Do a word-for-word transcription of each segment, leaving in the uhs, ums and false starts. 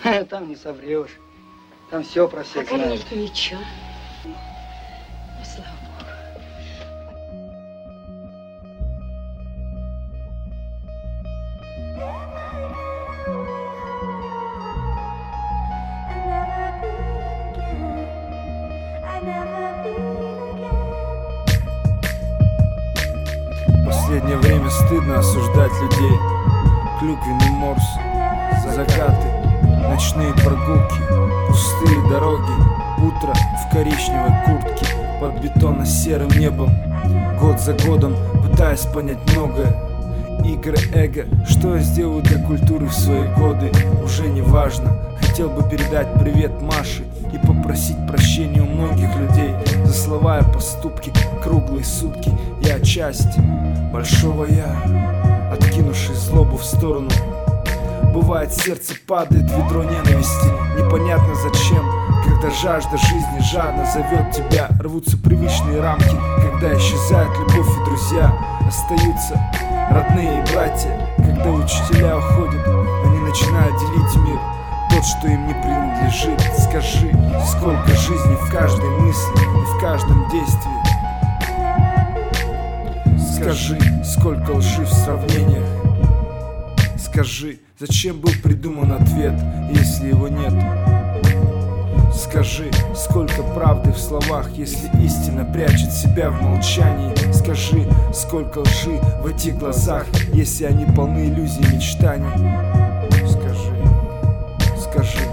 Там не соврешь. Там все про всех а знают. Камилька ничего. Ну, слава Богу. Последнее время стыдно осуждать людей. Клюквенный морс, закаты, ночные прогулки, пустые дороги, утро в коричневой куртке под бетонно-серым небом. Год за годом пытаясь понять многое. Игры эго, что я сделаю для культуры в свои годы, уже не важно. Хотел бы передать привет Маше и попросить прощения у многих людей за слова и поступки круглые сутки. Я часть большого я, откинувший злобу в сторону. Бывает, сердце падает в ведро ненависти, непонятно зачем. Когда жажда жизни жадно зовет тебя, рвутся привычные рамки. Когда исчезает любовь и друзья, остаются родные и братья. Когда учителя уходят, они начинают делить мир, тот, что им не принадлежит. Скажи, сколько жизни в каждой мысли и в каждом действии. Скажи, сколько лжи в сравнениях. Скажи, зачем был придуман ответ, если его нет? Скажи, сколько правды в словах, если истина прячет себя в молчании. Скажи, сколько лжи в этих глазах, если они полны иллюзий и мечтаний. Скажи, скажи.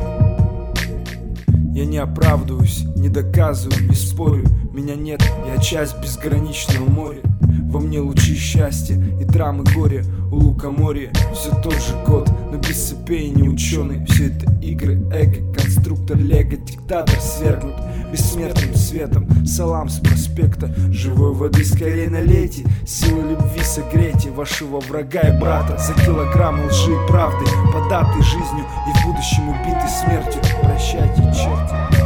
Я не оправдываюсь, не доказываю, не спорю. Меня нет, я часть безграничного моря. Во мне лучи счастья и драмы горя. У лукоморья все тот же код, но без цепей не ученый. Все это игры эго, конструктор лего, диктатор свергнут бессмертным светом. Салам с проспекта, живой воды скорее налейте. Силы любви согрейте вашего врага и брата. За килограмм лжи и правды, податой жизнью и в будущем убитой смертью. Прощайте, черти.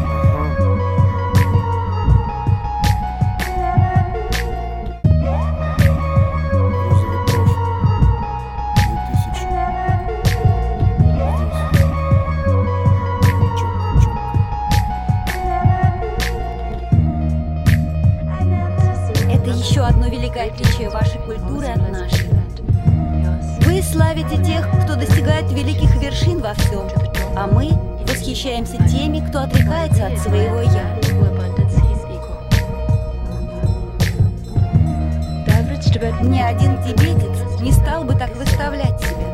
Еще одно великое отличие вашей культуры от нашей. Вы славите тех, кто достигает великих вершин во всем, а мы восхищаемся теми, кто отрекается от своего «я». Ни один тибетец не стал бы так выставлять себя.